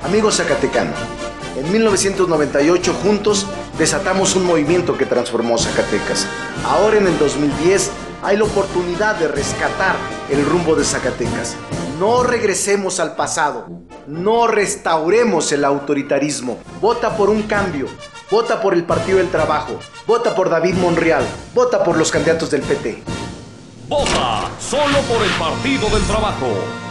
Amigo zacatecano, en 1998 juntos desatamos un movimiento que transformó Zacatecas. Ahora en el 2010 hay la oportunidad de rescatar el rumbo de Zacatecas. No regresemos al pasado, no restauremos el autoritarismo. Vota por un cambio, vota por el Partido del Trabajo, vota por David Monreal, vota por los candidatos del PT. Vota solo por el Partido del Trabajo.